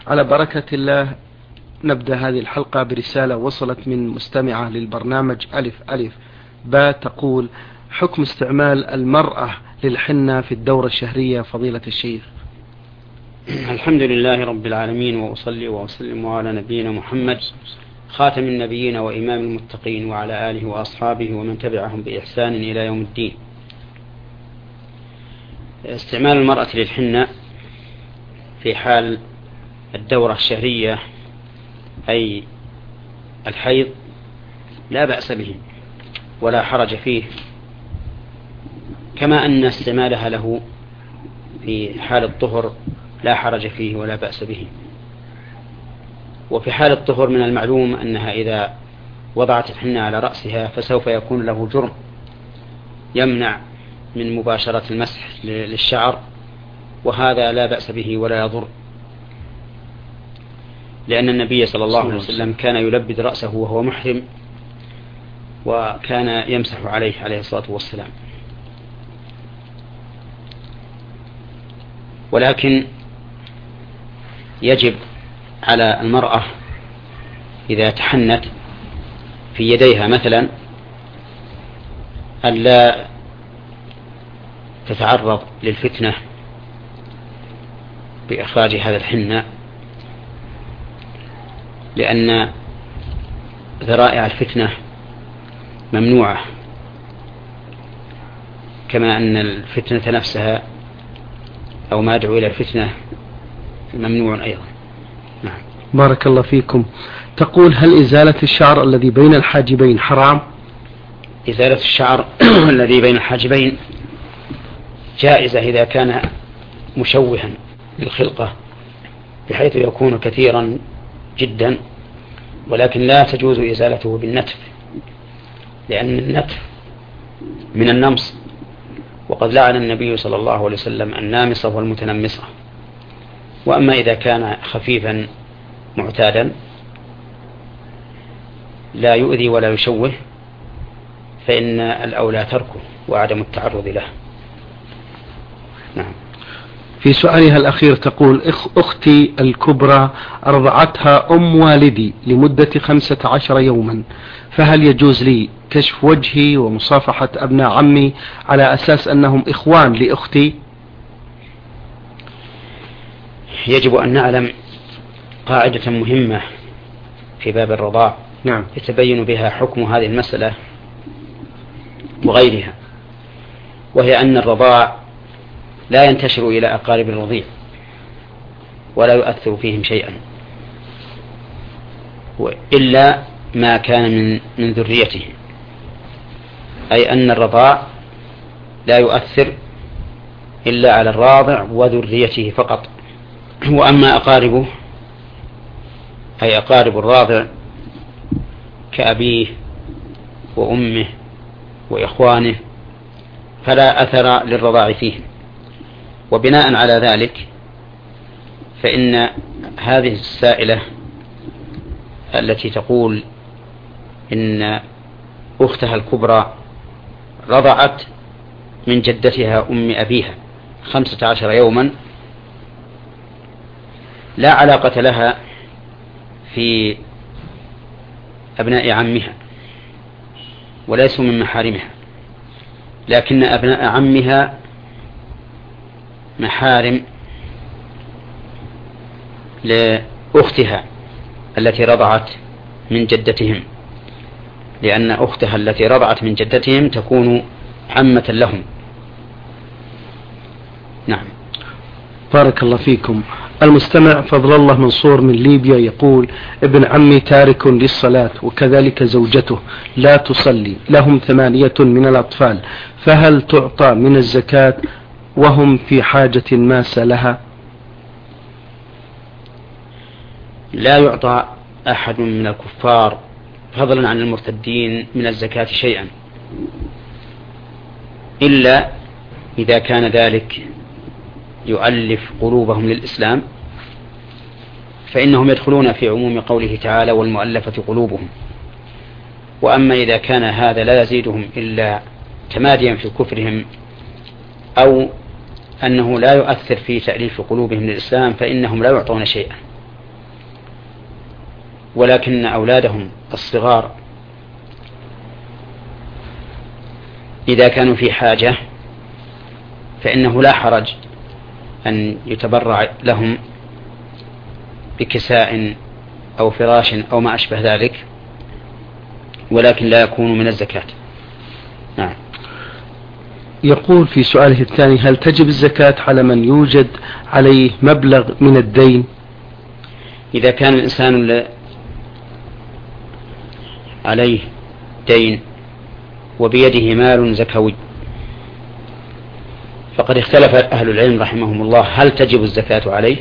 على بركة الله نبدأ هذه الحلقة برسالة وصلت من مستمعة للبرنامج ألف ألف با تقول: حكم استعمال المرأة للحنة في الدورة الشهرية فضيلة الشيخ. الحمد لله رب العالمين، وأصلي وأسلم على نبينا محمد خاتم النبيين وإمام المتقين وعلى آله وأصحابه ومن تبعهم بإحسان إلى يوم الدين. استعمال المرأة للحنة في حال الدورة الشهرية أي الحيض لا بأس به ولا حرج فيه، كما أن استعمالها له في حال الطهر لا حرج فيه ولا بأس به. وفي حال الطهر من المعلوم أنها إذا وضعت الحنة على رأسها فسوف يكون له جرم يمنع من مباشرة المسح للشعر، وهذا لا بأس به ولا يضر، لأن النبي صلى الله عليه وسلم كان يلبد رأسه وهو محرم وكان يمسح عليه الصلاة والسلام. ولكن يجب على المرأة إذا تحنت في يديها مثلا ألا تتعرض للفتنة بإخراج هذا الحنة، لأن ذرائع الفتنة ممنوعة، كما أن الفتنة نفسها أو ما يدعو إلى الفتنة ممنوع أيضا. نعم. بارك الله فيكم. تقول: هل إزالة الشعر الذي بين الحاجبين حرام؟ إزالة الشعر الذي بين الحاجبين جائزة إذا كان مشوها للخلقة بحيث يكون كثيرا جدا، ولكن لا تجوز إزالته بالنتف، لأن النتف من النمص، وقد لعن النبي صلى الله عليه وسلم النامصة والمتنمصة. وأما إذا كان خفيفا معتادا لا يؤذي ولا يشوه فإن الأولى تركه وعدم التعرض له. نعم. في سؤالها الأخير تقول: أختي الكبرى أرضعتها أم والدي لمدة 15 يوما، فهل يجوز لي كشف وجهي ومصافحة أبناء عمي على أساس أنهم إخوان لأختي؟ يجب أن نعلم قاعدة مهمة في باب الرضاع، نعم، يتبين بها حكم هذه المسألة وغيرها، وهي أن الرضاع لا ينتشر إلى أقارب الرضيع ولا يؤثر فيهم شيئا إلا ما كان من ذريته، أي أن الرضاع لا يؤثر إلا على الراضع وذريته فقط. وأما أقاربه أي أقارب الراضع كأبيه وأمه وإخوانه فلا أثر للرضاع فيه. وبناء على ذلك فإن هذه السائلة التي تقول إن أختها الكبرى رضعت من جدتها أم أبيها 15 يوما لا علاقة لها في أبناء عمها وليسوا من محارمها، لكن أبناء عمها محارم لأختها التي رضعت من جدتهم، لأن أختها التي رضعت من جدتهم تكون عمة لهم. نعم. بارك الله فيكم. المستمع فضل الله منصور من ليبيا يقول: ابن عمي تارك للصلاة وكذلك زوجته لا تصلي، لهم 8 من الأطفال، فهل تعطى من الزكاة وهم في حاجة ماسة لها؟ لا يعطى أحد من الكفار فضلا عن المرتدين من الزكاة شيئا، إلا إذا كان ذلك يؤلف قلوبهم للإسلام، فإنهم يدخلون في عموم قوله تعالى: والمؤلفة قلوبهم. وأما إذا كان هذا لا يزيدهم إلا تماديا في كفرهم أو أنه لا يؤثر في تأليف قلوبهم للإسلام فإنهم لا يعطون شيئا. ولكن أولادهم الصغار إذا كانوا في حاجة فإنه لا حرج أن يتبرع لهم بكساء أو فراش أو ما أشبه ذلك، ولكن لا يكون من الزكاة. نعم. يقول في سؤاله الثاني: هل تجب الزكاة على من يوجد عليه مبلغ من الدين؟ إذا كان الإنسان عليه دين وبيده مال زكوي فقد اختلف أهل العلم رحمهم الله هل تجب الزكاة عليه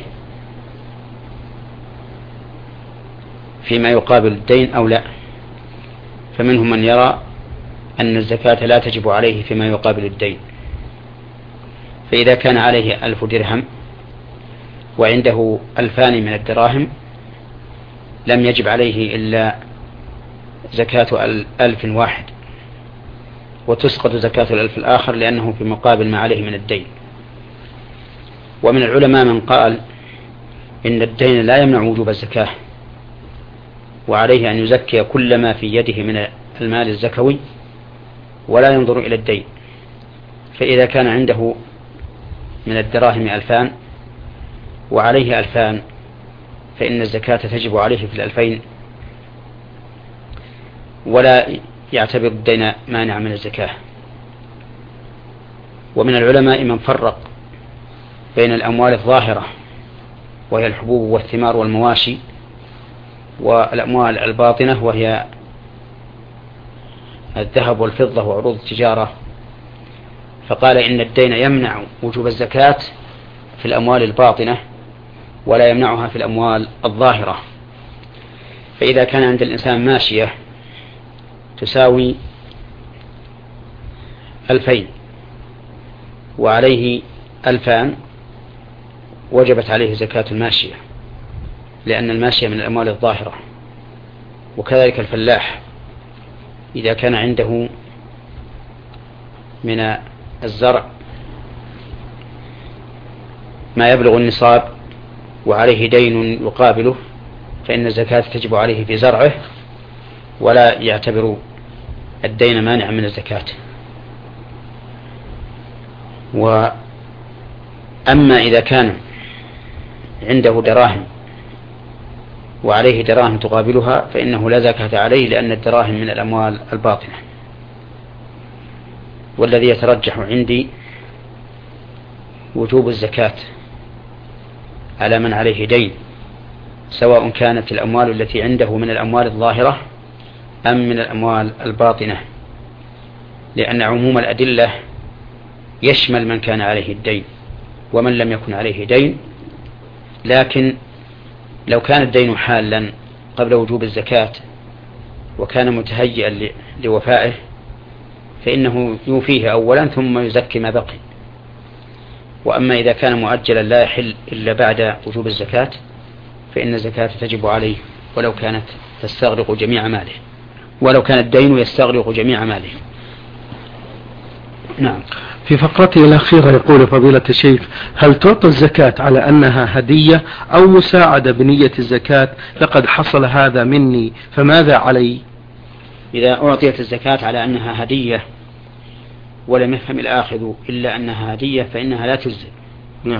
فيما يقابل الدين أو لا. فمنهم من يرى أن الزكاة لا تجب عليه فيما يقابل الدين، فإذا كان عليه 1000 درهم وعنده 2000 من الدراهم لم يجب عليه إلا زكاة 1000 واحد، وتسقط زكاة 1000 الآخر لأنه في مقابل ما عليه من الدين. ومن العلماء من قال إن الدين لا يمنع وجوب الزكاة، وعليه أن يزكي كل ما في يده من المال الزكوي ولا ينظر إلى الدين. فإذا كان عنده من الدراهم 2000 وعليه 2000 فإن الزكاة تجب عليه في 2000 ولا يعتبر الدين مانع من الزكاة. ومن العلماء من فرق بين الأموال الظاهرة وهي الحبوب والثمار والمواشي والأموال الباطنة وهي الذهب والفضة وعروض التجارة، فقال إن الدين يمنع وجوب الزكاة في الأموال الباطنة ولا يمنعها في الأموال الظاهرة. فإذا كان عند الإنسان ماشية تساوي 2000 وعليه 2000 وجبت عليه زكاة الماشية لأن الماشية من الأموال الظاهرة. وكذلك الفلاح إذا كان عنده من الزرع ما يبلغ النصاب وعليه دين يقابله فإن الزكاة تجب عليه في زرعه ولا يعتبر الدين مانع من الزكاة. وأما إذا كان عنده دراهم وعليه دراهم تقابلها فإنه لا زكاة عليه لأن الدراهم من الأموال الباطنة. والذي يترجح عندي وجوب الزكاة على من عليه دين سواء كانت الأموال التي عنده من الأموال الظاهرة أم من الأموال الباطنة، لأن عموم الأدلة يشمل من كان عليه الدين ومن لم يكن عليه دين. لكن لو كان الدين حالا قبل وجوب الزكاة وكان متهيئا لوفائه فإنه يوفيه أولا ثم يزكي ما بقي. وأما إذا كان مؤجلا لا يحل إلا بعد وجوب الزكاة فإن الزكاة تجب عليه ولو كانت تستغرق جميع ماله، ولو كان الدين يستغرق جميع ماله. نعم. في فقرته الأخيرة يقول فضيلة الشيخ: هل تعطى الزكاة على أنها هدية أو مساعدة بنية الزكاة؟ لقد حصل هذا مني فماذا علي؟ إذا أعطيت الزكاة على أنها هدية ولم يفهم الآخذ إلا أنها هدية فإنها لا تجزئ. نعم.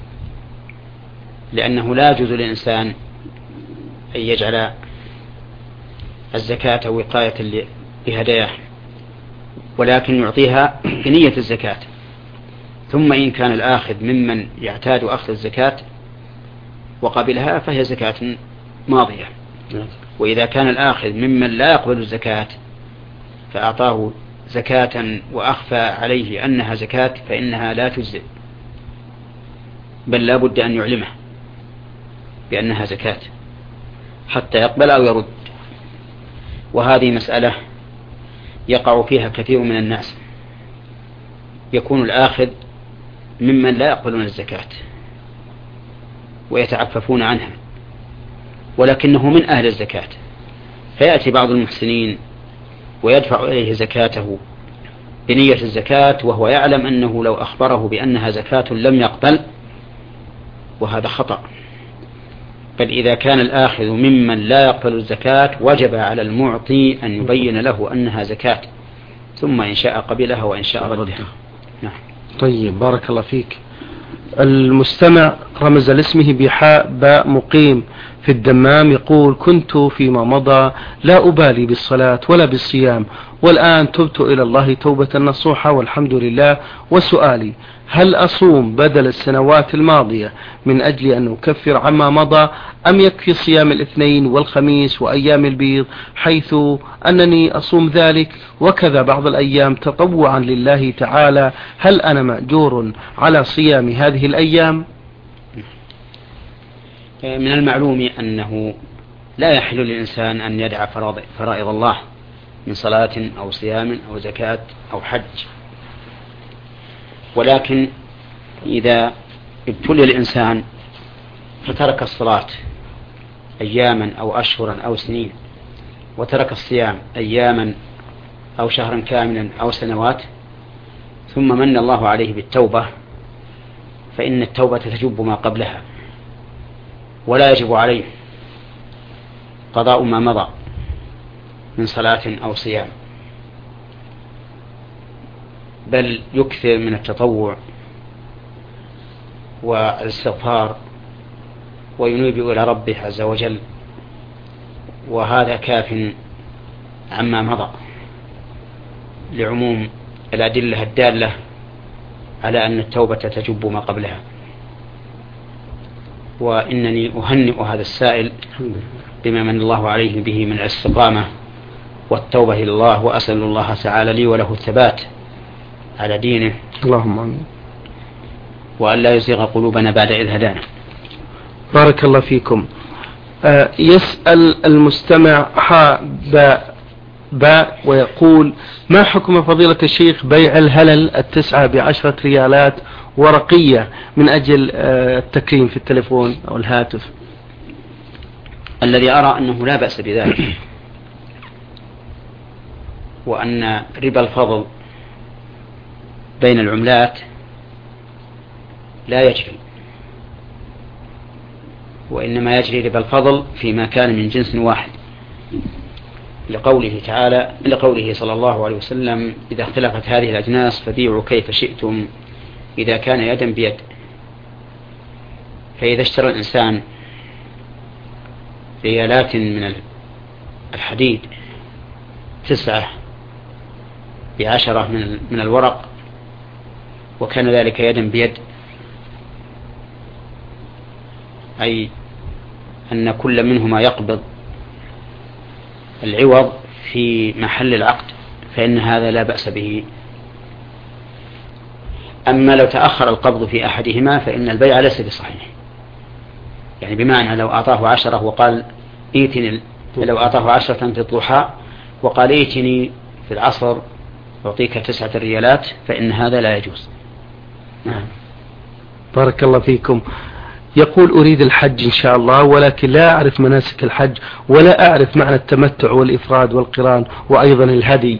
لأنه لا يجوز للإنسان أن يجعل الزكاة وقاية لهداياه، ولكن يعطيها بنية الزكاة. ثم إن كان الآخذ ممن يعتاد أخذ الزكاة وقبلها فهي زكاة ماضية. وإذا كان الآخذ ممن لا يقبل الزكاة فأعطاه زكاة وأخفى عليه أنها زكاة فإنها لا تجزئ، بل لا بد أن يعلمه بأنها زكاة حتى يقبل أو يرد. وهذه مسألة يقع فيها كثير من الناس، يكون الآخذ ممن لا يقبلون الزكاة ويتعففون عنها ولكنه من أهل الزكاة، فيأتي بعض المحسنين ويدفع إليه زكاته بنية الزكاة وهو يعلم أنه لو أخبره بأنها زكاة لم يقبل، وهذا خطأ. بل إذا كان الآخذ ممن لا يقبل الزكاة وجب على المعطي أن يبين له أنها زكاة، ثم إن شاء قبلها وإن شاء ردها. نعم. طيب بارك الله فيك. المستمع رمز لاسمه بحاء باء مقيم في الدمام، يقول: كنت فيما مضى لا أبالي بالصلاة ولا بالصيام، والآن تبت إلى الله توبة نصوحة والحمد لله، وسؤالي: هل أصوم بدل السنوات الماضية من أجل أن أكفر عما مضى، أم يكفي صيام الاثنين والخميس وأيام البيض، حيث أنني أصوم ذلك وكذا بعض الأيام تطوعا لله تعالى؟ هل أنا مأجور على صيام هذه الأيام؟ من المعلوم أنه لا يحل للإنسان أن يدع فرائض الله من صلاة أو صيام أو زكاة أو حج، ولكن إذا ابتلي الإنسان فترك الصلاة أياما أو أشهرا أو سنين، وترك الصيام أياما أو شهرا كاملا أو سنوات، ثم من الله عليه بالتوبة، فإن التوبة تجب ما قبلها، ولا يجب عليه قضاء ما مضى من صلاة أو صيام، بل يكثر من التطوع والاستغفار وينيب إلى ربه عز وجل، وهذا كاف عما مضى لعموم الأدلة الدالة على أن التوبة تجب ما قبلها. وإنني أهنئ هذا السائل بما من الله عليه به من الاستقامة والتوبة إلى الله، وأسأل الله تعالى لي وله الثبات على دينه، اللهم آمين، وأن لا يزيغ قلوبنا بعد إذ هدانا. بارك الله فيكم. يسأل المستمع حاء باء ويقول: ما حكم فضيلة الشيخ بيع الهلل 9 ب10 ريالات ورقية من أجل التكريم في التلفون أو الهاتف؟ الذي أرى أنه لا بأس بذلك، وأن ربا الفضل بين العملات لا يجري، وإنما يجري ربا الفضل فيما كان من جنس واحد، لقوله صلى الله عليه وسلم: إذا اختلفت هذه الأجناس فبيعوا كيف شئتم إذا كان يدا بيد. فإذا اشترى الإنسان ريالات من الحديد 9 ب10 من الورق، وكان ذلك يدا بيد، أي أن كل منهما يقبض العوض في محل العقد، فإن هذا لا بأس به. أما لو تأخر القبض في أحدهما فإن البيع ليس بصحيح، يعني بمعنى لو أعطاه 10 وقال إيتني، لو أعطاه 10 في الضحى وقال إيتني في العصر أعطيك 9 ريالات، فإن هذا لا يجوز. نعم. بارك الله فيكم. يقول: أريد الحج إن شاء الله، ولكن لا أعرف مناسك الحج، ولا أعرف معنى التمتع والإفراد والقران وأيضا الهدي.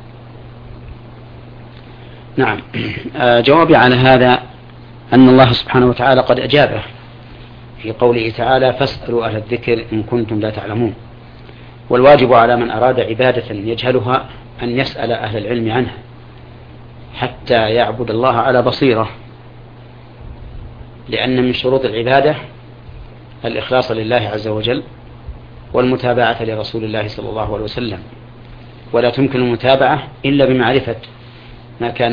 نعم. جوابي على هذا أن الله سبحانه وتعالى قد أجابه في قوله تعالى: فاسألوا أهل الذكر إن كنتم لا تعلمون. والواجب على من أراد عبادة يجهلها أن يسأل أهل العلم عنها حتى يعبد الله على بصيرة، لأن من شروط العبادة الإخلاص لله عز وجل والمتابعة لرسول الله صلى الله عليه وسلم، ولا تمكن المتابعة إلا بمعرفة ما كان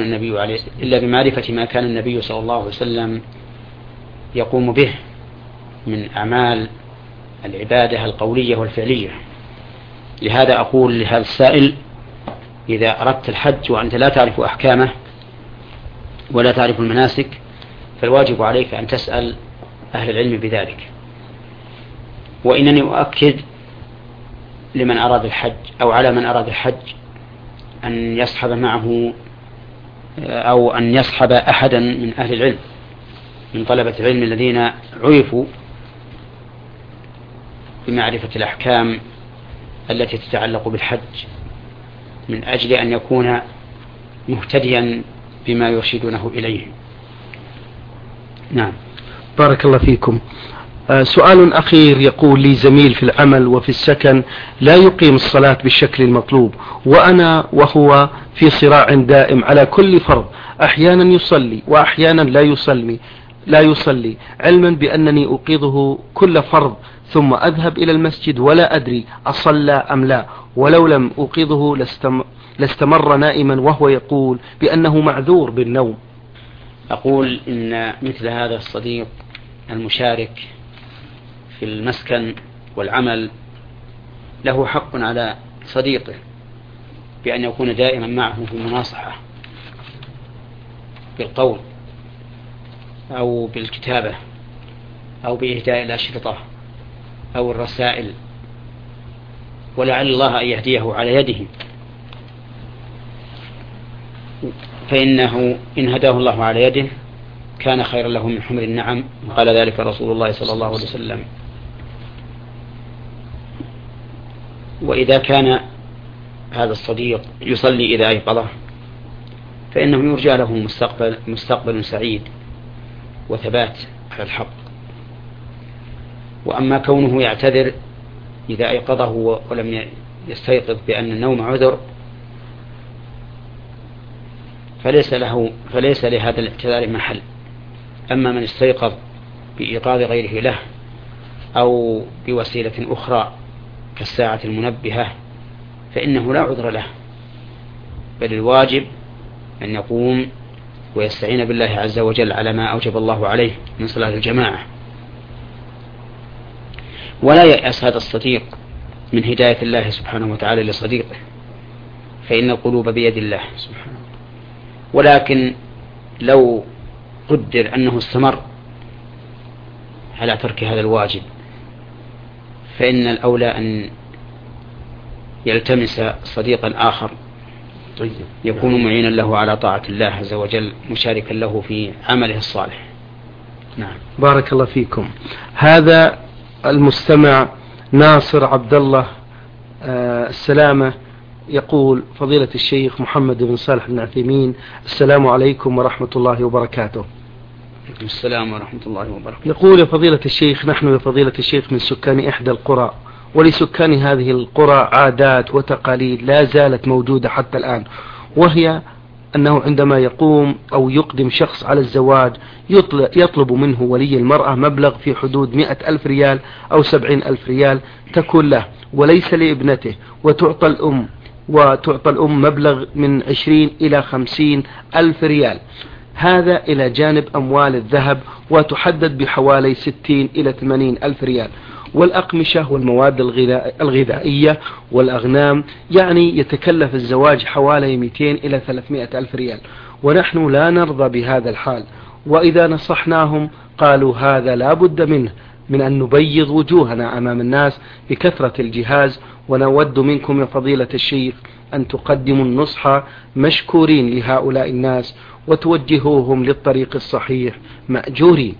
النبي صلى الله عليه وسلم يقوم به من أعمال العبادة القولية والفعلية. لهذا أقول لهذا السائل: إذا أردت الحج وأنت لا تعرف أحكامه ولا تعرف المناسك، فالواجب عليك أن تسأل أهل العلم بذلك. وإنني أؤكد لمن أراد الحج أو على من أراد الحج أن يصحب معه أو أن يصحب أحدا من أهل العلم من طلبة العلم الذين عرفوا بمعرفة الأحكام التي تتعلق بالحج، من أجل أن يكون مهتديا بما يرشدونه إليه. نعم. بارك الله فيكم. سؤال أخير، يقول لي زميل في العمل وفي السكن لا يقيم الصلاة بالشكل المطلوب، وأنا وهو في صراع دائم على كل فرض، أحيانا يصلي وأحيانا لا يصلي علما بأنني أوقظه كل فرض ثم أذهب إلى المسجد ولا أدري أصلى أم لا، ولو لم أوقظه لاستمر نائما، وهو يقول بأنه معذور بالنوم. أقول إن مثل هذا الصديق المشارك في المسكن والعمل له حق على صديقه بأن يكون دائما معه في المناصحة بالقول أو بالكتابة أو بإهداء الأشرطة أو الرسائل، ولعل الله أن يهديه على يده، فإنه إن هداه الله على يده كان خيرا له من حمر النعم، قال ذلك رسول الله صلى الله عليه وسلم. وإذا كان هذا الصديق يصلي إذا أيقظه فإنه يرجى له مستقبل سعيد وثبات على الحق. وأما كونه يعتذر إذا أيقظه ولم يستيقظ بأن النوم عذر فليس لهذا الاعتذار محل. أما من استيقظ بإيقاظ غيره له أو بوسيلة أخرى كالساعة المنبهة فإنه لا عذر له، بل الواجب أن يقوم ويستعين بالله عز وجل على ما أوجب الله عليه من صلاة الجماعة. ولا يأس هذا الصديق من هداية الله سبحانه وتعالى لصديقه، فإن القلوب بيد الله سبحانه. ولكن لو قدر أنه استمر على ترك هذا الواجب فإن الأولى أن يلتمس صديقا آخر يكون معينا له على طاعة الله عز وجل، مشاركا له في عمله الصالح. نعم، بارك الله فيكم. هذا المستمع ناصر عبد الله السلامة يقول: فضيلة الشيخ محمد بن صالح بن عثيمين، السلام عليكم ورحمة الله وبركاته. السلام ورحمة الله وبركاته. يقول: يا فضيلة الشيخ، نحن يا فضيلة الشيخ من سكان إحدى القرى، ولسكان هذه القرى عادات وتقاليد لا زالت موجودة حتى الآن، وهي أنه عندما يقوم أو يقدم شخص على الزواج يطلب منه ولي المرأة مبلغ في حدود 100,000 ريال أو 70,000 ريال تكون له وليس لابنته، وتعطى الأم مبلغ من 20 إلى 50,000 ريال، هذا إلى جانب أموال الذهب، وتحدد بحوالي 60 إلى 80,000 ريال، والأقمشة والمواد الغذائية والأغنام، يعني يتكلف الزواج حوالي 200 إلى 300,000 ريال، ونحن لا نرضى بهذا الحال، وإذا نصحناهم قالوا هذا لا بد منه، من أن نبيض وجوهنا أمام الناس بكثرة الجهاز، ونود منكم يا فضيلة الشيخ أن تقدموا النصح مشكورين لهؤلاء الناس وتوجهوهم للطريق الصحيح مأجورين.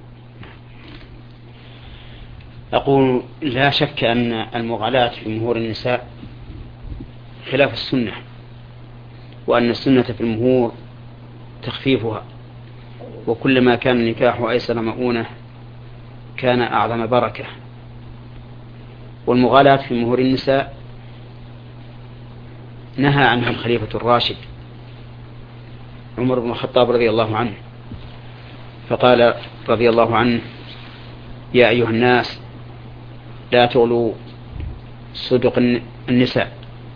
أقول: لا شك أن المغالاة في مهور النساء خلاف السنة، وأن السنة في المهور تخفيفها، وكلما كان النكاح أيسر مؤونة كان أعظم بركة. والمغالاة في مهور النساء نهى عنها الخليفة الراشد عمر بن الخطاب رضي الله عنه، فقال رضي الله عنه: يا أيها الناس لا تغلوا صدق النساء،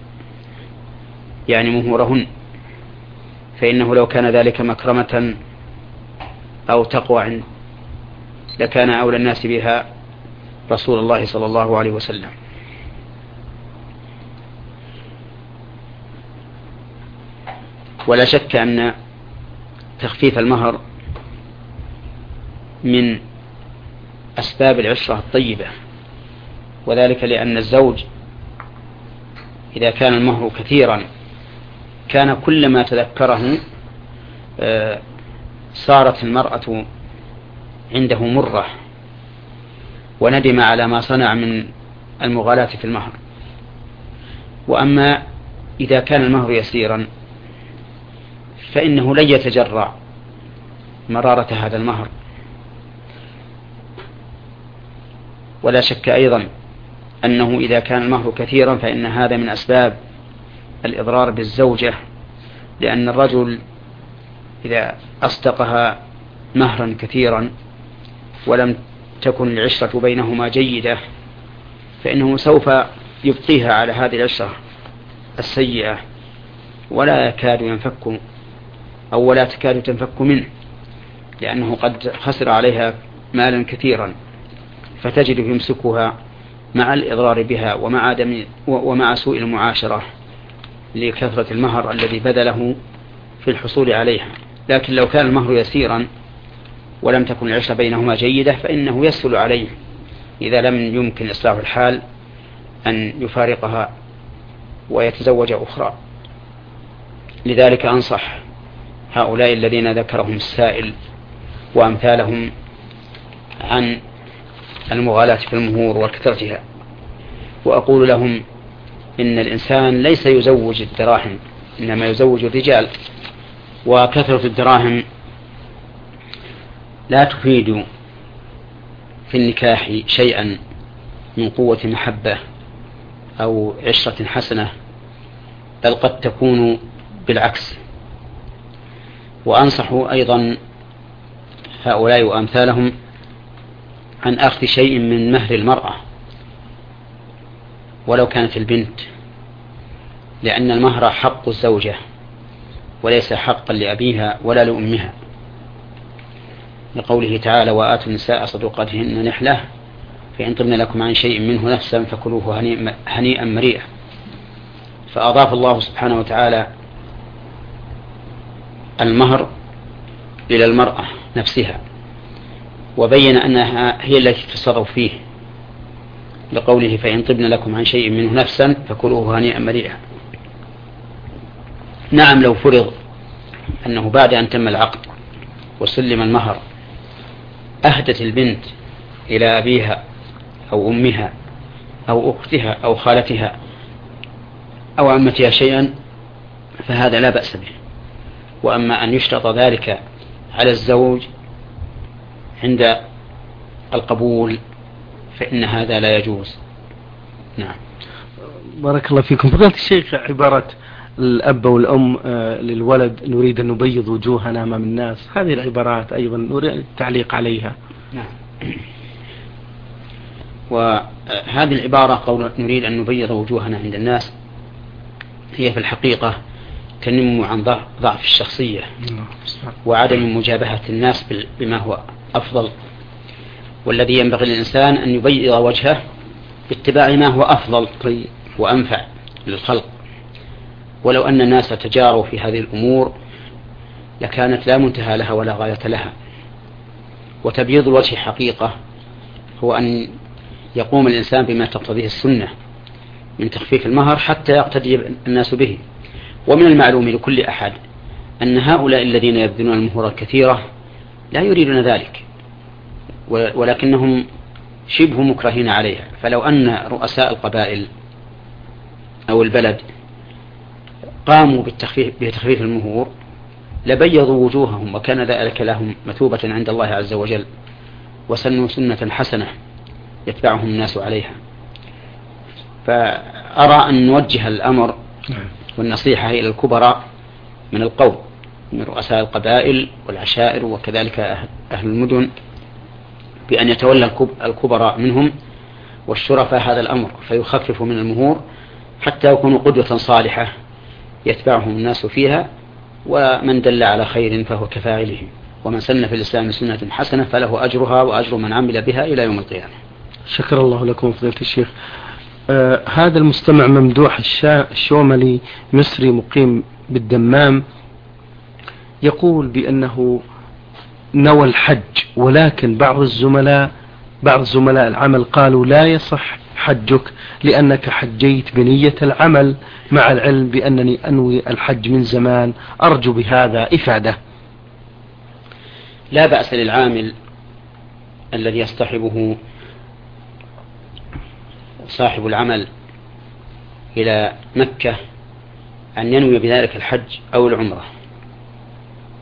يعني مهورهن، فإنه لو كان ذلك مكرمة أو تقوى لكان أولى الناس بها رسول الله صلى الله عليه وسلم. ولا شك أن تخفيف المهر من أسباب العشرة الطيبة، وذلك لأن الزوج إذا كان المهر كثيرا كان كلما تذكره صارت المرأة عنده مرة وندم على ما صنع من المغالاة في المهر. وأما إذا كان المهر يسيرا فإنه لن يتجرع مرارة هذا المهر، ولا شك أيضا أنه إذا كان المهر كثيرا فإن هذا من أسباب الإضرار بالزوجة، لأن الرجل إذا أصدقها مهرا كثيرا ولم تكن العشرة بينهما جيدة فإنه سوف يبقيها على هذه العشرة السيئة ولا يكاد ينفك أو ولا تكاد تنفك منه، لأنه قد خسر عليها مالا كثيرا، فتجد يمسكها مع الإضرار بها ومع سوء المعاشرة لكثرة المهر الذي بذله في الحصول عليها. لكن لو كان المهر يسيرا ولم تكن العشرة بينهما جيدة فإنه يسهل عليه إذا لم يمكن إصلاح الحال أن يفارقها ويتزوج أخرى. لذلك أنصح هؤلاء الذين ذكرهم السائل وأمثالهم عن المغالاة في المهور وكثرتها، وأقول لهم إن الإنسان ليس يزوج الدراهم إنما يزوج الرجال، وكثرة الدراهم لا تفيد في النكاح شيئا من قوة محبة أو عشرة حسنة، بل قد تكون بالعكس. وأنصح أيضا هؤلاء وأمثالهم عن أخذ شيء من مهر المرأة ولو كانت البنت، لأن المهر حق الزوجة وليس حقا لأبيها ولا لأمها، لقوله تعالى وآتوا النساء صدقاتهن نحلة فإن طبن لكم عن شيء منه نفسا فكلوه هنيئا مريئا. فأضاف الله سبحانه وتعالى المهر إلى المرأة نفسها وبين أنها هي التي تتصرف فيه، لقوله فإن طبن لكم عن شيء منه نفسا فكلوه هنيئا مريئا. نعم لو فرض أنه بعد أن تم العقد وسلم المهر أهدت البنت إلى أبيها أو أمها أو أختها أو خالتها أو عمتها شيئا فهذا لا بأس به. وأما أن يشترط ذلك على الزوج عند القبول فإن هذا لا يجوز. نعم. بارك الله فيكم. فضيلة الشيخ، عبارة الأب والأم للولد نريد أن نبيض وجوهنا أمام الناس، هذه العبارات أيضا نريد التعليق عليها. نعم. وهذه العبارة قول نريد أن نبيض وجوهنا عند الناس هي في الحقيقة تنم عن ضعف الشخصية وعدم مجابهة الناس بما هو أفضل، والذي ينبغي للإنسان أن يبيض وجهه باتباع ما هو أفضل وأنفع للخلق. ولو أن الناس تجاروا في هذه الأمور لكانت لا منتهى لها ولا غاية لها. وتبييض الوجه حقيقة هو أن يقوم الإنسان بما تقتضيه السنة من تخفيف المهر حتى يقتدي الناس به. ومن المعلوم لكل أحد أن هؤلاء الذين يبذلون المهور الكثيرة لا يريدون ذلك، ولكنهم شبه مكرهين عليها. فلو أن رؤساء القبائل أو البلد قاموا بتخفيف المهور لبيضوا وجوههم وكان ذلك لهم مثوبة عند الله عز وجل، وسنوا سنة حسنة يتبعهم الناس عليها. فأرى أن نوجه الأمر والنصيحة إلى الكبراء من القوم من رؤساء القبائل والعشائر وكذلك أهل المدن بأن يتولى الكبراء منهم والشرفاء هذا الأمر فيخففوا من المهور حتى يكونوا قدوة صالحة يتبعهم الناس فيها، ومن دل على خير فهو كفاعله، ومن سن في الإسلام سنة حسنة فله أجرها وأجر من عمل بها إلى يوم القيامة. شكر الله لكم فضيلة الشيخ. هذا المستمع ممدوح الشوملي مصري مقيم بالدمام يقول بأنه نوى الحج، ولكن بعض زملاء العمل قالوا لا يصح حجك لأنك حجيت بنية العمل، مع العلم بأنني أنوي الحج من زمان، أرجو بهذا إفادة. لا بأس للعامل الذي يصطحبه صاحب العمل إلى مكة أن ينوي بذلك الحج أو العمرة،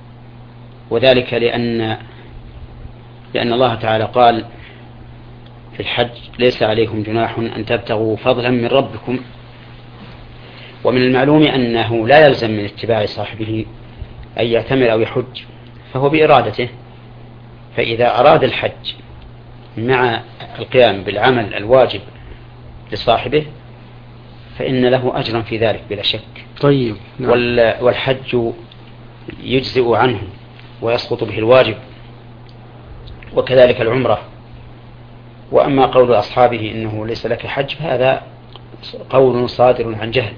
وذلك لأن الله تعالى قال في الحج ليس عليكم جناح أن تبتغوا فضلا من ربكم. ومن المعلوم أنه لا يلزم من اتباع صاحبه أن يعتمر أو يحج، فهو بإرادته. فإذا أراد الحج مع القيام بالعمل الواجب لصاحبه فإن له أجرا في ذلك بلا شك. طيب. نعم. والحج يجزئ عنه ويسقط به الواجب، وكذلك العمرة. وأما قول أصحابه إنه ليس لك حج فهذا قول صادر عن جهل.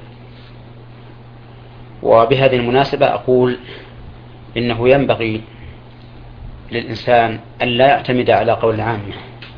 وبهذه المناسبة أقول إنه ينبغي للإنسان أن لا يعتمد على قول العامة،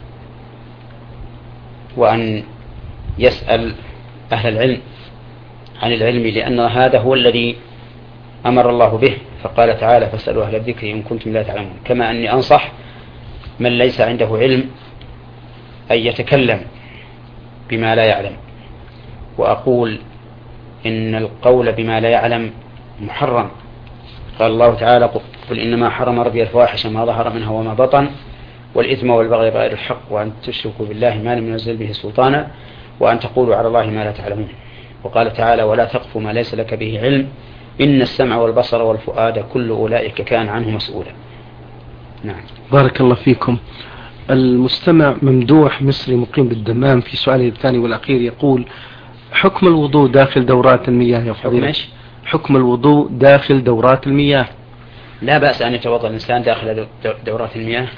وأن يسأل أهل العلم عن العلم، لأن هذا هو الذي أمر الله به، فقال تعالى فاسألوا أهل الذكر إن كنتم لا تعلمون. كما أني أنصح من ليس عنده علم أن يتكلم بما لا يعلم، وأقول إن القول بما لا يعلم محرم. قال الله تعالى قل إنما حرم ربي الفواحش ما ظهر منها وما بطن والإثم والبغي بغير الحق وأن تشركوا بالله ما لم ينزل به سلطانا وأن تقولوا على الله ما لا تعلمون. وقال تعالى ولا تقف ما ليس لك به علم إن السمع والبصر والفؤاد كل أولئك كان عنه مسؤولا. نعم. بارك الله فيكم. المستمع ممدوح مصري مقيم بالدمام في سؤاله الثاني والأخير يقول حكم الوضوء داخل دورات المياه يا فضيلة؟ حكم الوضوء داخل دورات المياه. لا بأس أن يتوضأ الإنسان داخل دورات المياه،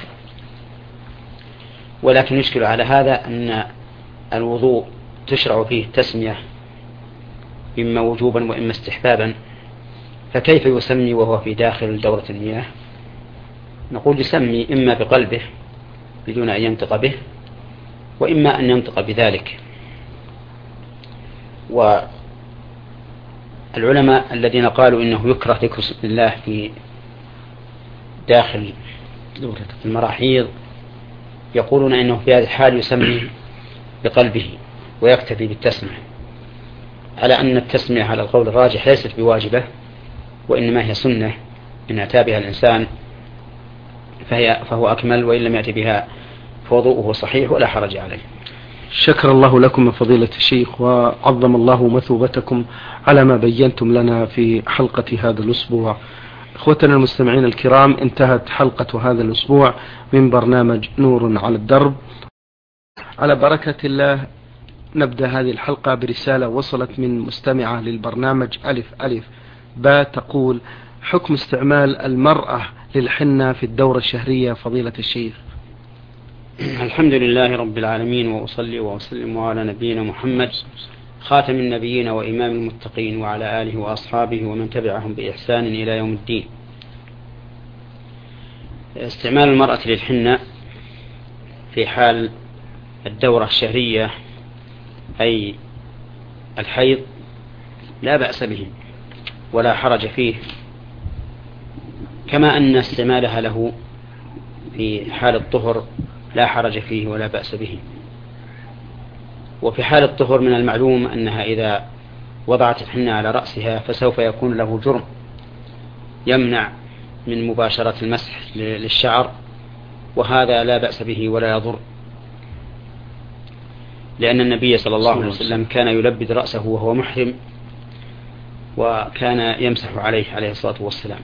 ولكن يشكل على هذا أن الوضوء تشرع فيه تسمية إما وجوبا وإما استحبابا، فكيف يسمي وهو في داخل دورة المياه؟ نقول يسمي إما بقلبه بدون أن ينطق به، وإما أن ينطق بذلك. والعلماء الذين قالوا إنه يكره ذكر اسم الله في داخل المراحيض يقولون إنه في هذه الحال يسمي بقلبه ويكتفي بالتسمية، على أن التسمية على القول الراجح ليست بواجبة، وإنما هي سنة إن أتى بها الإنسان فهو أكمل، وإن لم يأتي بها فوضوءه صحيح ولا حرج عليه. شكر الله لكم من فضيلة الشيخ، وعظم الله مثوبتكم على ما بينتم لنا في حلقة هذا الأسبوع. إخوتنا المستمعين الكرام، انتهت حلقة هذا الأسبوع من برنامج نور على الدرب. على بركة الله نبدأ هذه الحلقة برسالة وصلت من مستمعة للبرنامج ألف با تقول حكم استعمال المرأة للحنة في الدورة الشهرية فضيلة الشيخ. الحمد لله رب العالمين، وأصلي وأسلم على نبينا محمد خاتم النبيين وإمام المتقين وعلى آله وأصحابه ومن تبعهم بإحسان إلى يوم الدين. استعمال المرأة للحنة في حال الدورة الشهرية أي الحيض لا بأس به ولا حرج فيه، كما أن استعمالها له في حال الطهر لا حرج فيه ولا بأس به. وفي حال الطهر من المعلوم أنها إذا وضعت الحنة على رأسها فسوف يكون له جرم يمنع من مباشرة المسح للشعر، وهذا لا بأس به ولا يضر، لأن النبي صلى الله عليه وسلم كان يلبد رأسه وهو محرم، وكان يمسح عليه الصلاة والسلام.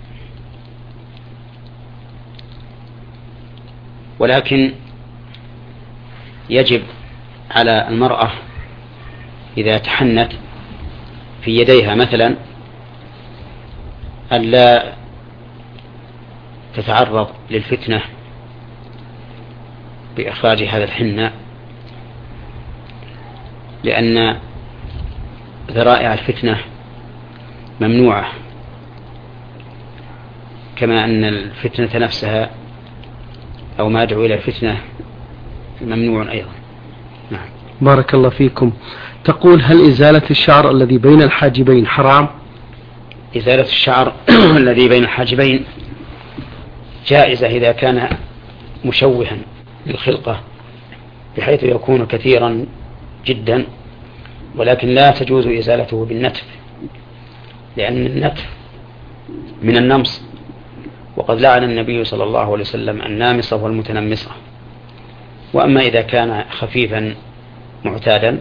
ولكن يجب على المرأة إذا تحنت في يديها مثلا ألا تتعرض للفتنة بإخراج هذا الحنة، لأن ذرائع الفتنة ممنوعة، كما أن الفتنة نفسها أو ما يدعو إلى الفتنة ممنوع أيضا. نعم. بارك الله فيكم. تقول هل إزالة الشعر الذي بين الحاجبين حرام؟ إزالة الشعر الذي بين الحاجبين جائزة إذا كان مشوها للخلقة بحيث يكون كثيرا جدا، ولكن لا تجوز إزالته بالنتف، لأن النتف من النمص، وقد لعن النبي صلى الله عليه وسلم النامصة والمتنمصة. وأما إذا كان خفيفا معتادا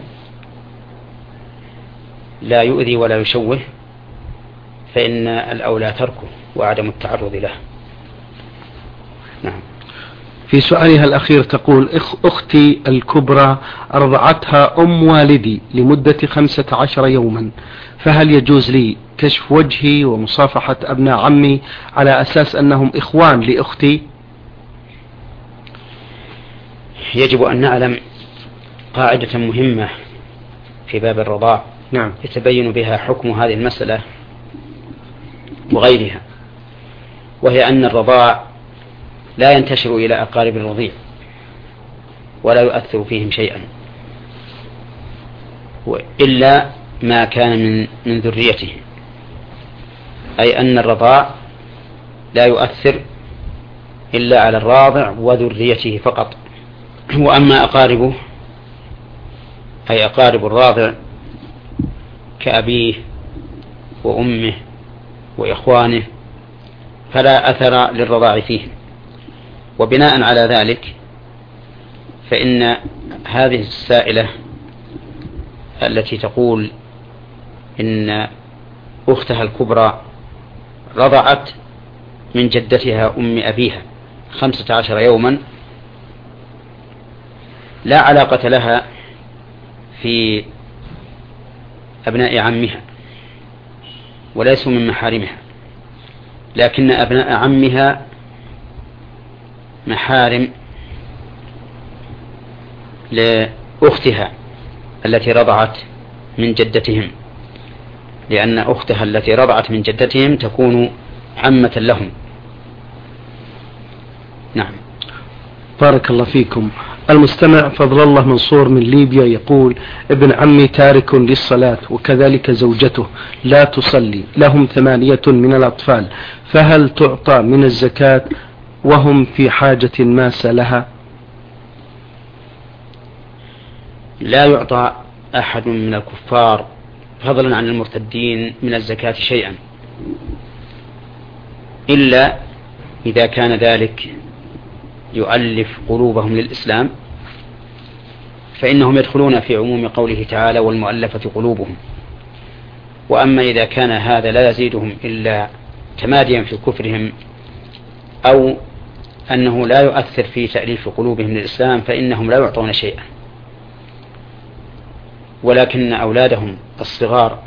لا يؤذي ولا يشوه فإن الأولى تركه وعدم التعرض له. نعم. في سؤالها الأخير تقول: أختي الكبرى أرضعتها أم والدي لمدة 15 يوما، فهل يجوز لي كشف وجهي ومصافحة أبناء عمي على أساس أنهم إخوان لأختي؟ يجب أن نعلم قاعدة مهمة في باب الرضاع نعم. يتبين بها حكم هذه المسألة وغيرها، وهي أن الرضاع لا ينتشر إلى أقارب الرضيع ولا يؤثر فيهم شيئا إلا ما كان من ذريته، أي أن الرضاع لا يؤثر إلا على الراضع وذريته فقط. وأما أقاربه أي أقارب الراضع كأبيه وأمه وإخوانه فلا أثر للرضاع فيه. وبناء على ذلك فإن هذه السائلة التي تقول إن أختها الكبرى رضعت من جدتها أم أبيها 15 يوما لا علاقة لها في أبناء عمها وليسوا من محارمها، لكن أبناء عمها محارم لأختها التي رضعت من جدتهم، لأن أختها التي رضعت من جدتهم تكون عمة لهم. نعم. بارك الله فيكم. المستمع فضل الله منصور من ليبيا يقول: ابن عمي تارك للصلاة وكذلك زوجته لا تصلي، لهم 8 من الأطفال، فهل تعطى من الزكاة وهم في حاجة ماسة لها؟ لا يعطى أحد من الكفار فضلا عن المرتدين من الزكاة شيئا إلا إذا كان ذلك يؤلف قلوبهم للإسلام، فإنهم يدخلون في عموم قوله تعالى: والمؤلفة قلوبهم. وأما إذا كان هذا لا يزيدهم إلا تماديا في كفرهم أو أنه لا يؤثر في تأليف قلوبهم للإسلام فإنهم لا يعطون شيئا، ولكن أولادهم الصغار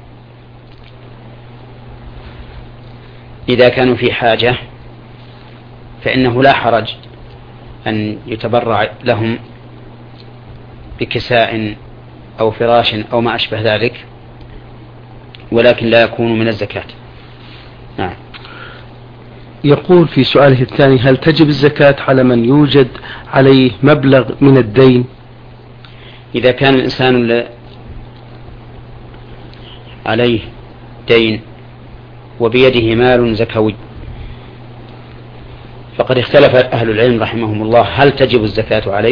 إذا كانوا في حاجة فإنه لا حرج أن يتبرع لهم بكساء أو فراش أو ما أشبه ذلك، ولكن لا يكون من الزكاة. نعم. يقول في سؤاله الثاني: هل تجب الزكاة على من يوجد عليه مبلغ من الدين؟ إذا كان الإنسان عليه دين وبيده مال زكوي فقد اختلف أهل العلم رحمهم الله هل تجب الزكاة عليه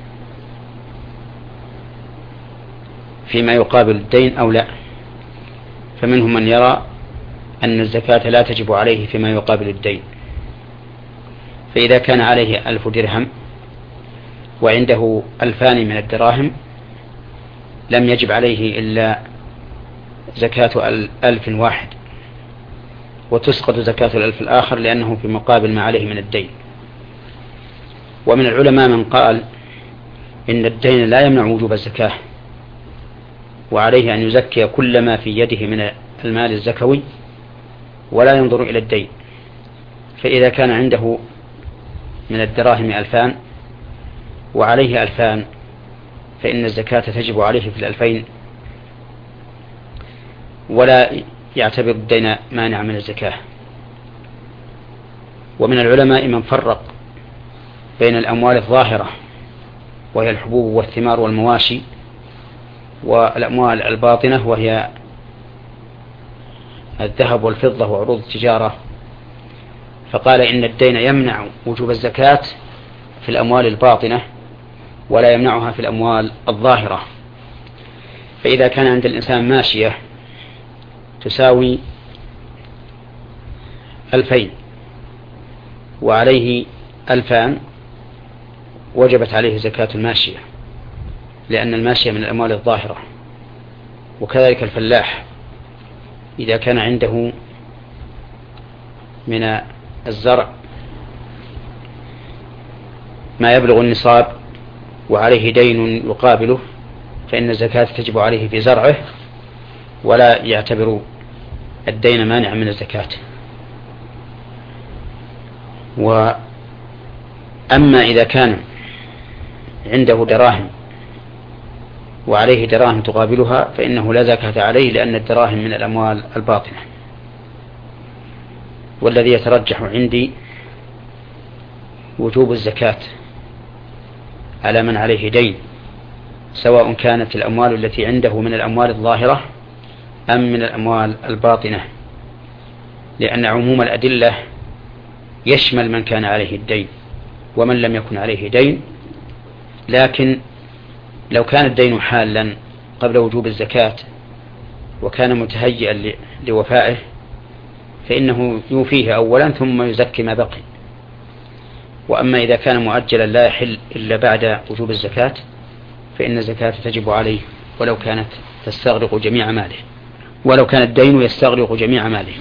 فيما يقابل الدين أو لا. فمنهم من يرى أن الزكاة لا تجب عليه فيما يقابل الدين، فإذا كان عليه 1000 درهم وعنده 2000 من الدراهم لم يجب عليه إلا زكاة 1000 واحد، وتسقط زكاة 1000 الآخر لأنه في مقابل ما عليه من الدين. ومن العلماء من قال إن الدين لا يمنع وجوب الزكاة، وعليه أن يزكي كل ما في يده من المال الزكوي ولا ينظر إلى الدين. فإذا كان عنده من الدراهم 2000 وعليه 2000 فإن الزكاة تجب عليه في 2000 ولا يعتبر الدين مانع من الزكاة. ومن العلماء من فرق بين الأموال الظاهرة وهي الحبوب والثمار والمواشي والأموال الباطنة وهي الذهب والفضة وعروض التجارة، فقال إن الدين يمنع وجوب الزكاة في الأموال الباطنة ولا يمنعها في الأموال الظاهرة. فإذا كان عند الإنسان ماشية تساوي 2000 وعليه 2000 وجبت عليه زكاة الماشية، لأن الماشية من الأموال الظاهرة. وكذلك الفلاح إذا كان عنده من الزرع ما يبلغ النصاب وعليه دين يقابله، فإن الزكاة تجب عليه في زرعه، ولا يعتبر الدين مانع من الزكاة. وأما إذا كان عنده دراهم وعليه دراهم تقابلها فإنه لا زكاة عليه، لأن الدراهم من الأموال الباطنة. والذي يترجح عندي وجوب الزكاة على من عليه دين، سواء كانت الأموال التي عنده من الأموال الظاهرة أم من الأموال الباطنة، لأن عموم الأدلة يشمل من كان عليه الدين ومن لم يكن عليه دين. لكن لو كان الدين حالا قبل وجوب الزكاة وكان متهيئا لوفائه فإنه يوفيه أولا ثم يزكي ما بقي. وأما إذا كان مؤجلا لا يحل إلا بعد وجوب الزكاة فإن الزكاة تجب عليه ولو كانت تستغرق جميع ماله، ولو كان الدين يستغرق جميع ماله.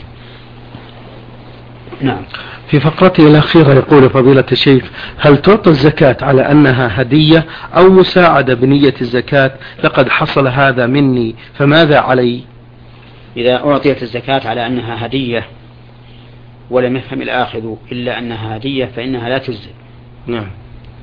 نعم. في فقرته الأخيرة يقول فضيلة الشيخ: هل تعطى الزكاة على أنها هدية أو مساعدة بنية الزكاة؟ لقد حصل هذا مني فماذا علي؟ إذا أعطيت الزكاة على أنها هدية ولم يفهم الآخذ إلا أنها هدية فإنها لا تجزئ. نعم.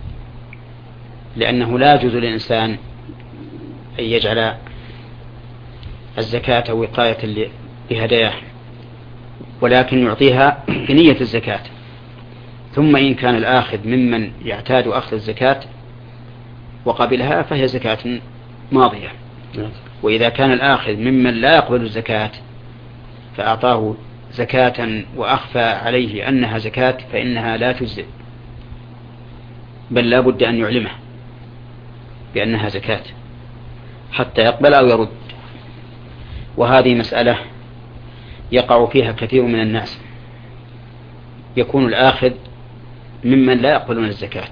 لأنه لا يجوز للإنسان أن يجعل الزكاة وقاية لهداياه، ولكن يعطيها بنية الزكاة. ثم إن كان الآخذ ممن يعتاد أخذ الزكاة وقبلها فهي زكاة ماضية. وإذا كان الآخذ ممن لا يقبل الزكاة فأعطاه زكاة وأخفى عليه أنها زكاة فإنها لا تجزئ، بل لا بد أن يعلمه بأنها زكاة حتى يقبل أو يرد. وهذه مسألة يقع فيها كثير من الناس، يكون الآخذ ممن لا يقبلون الزكاة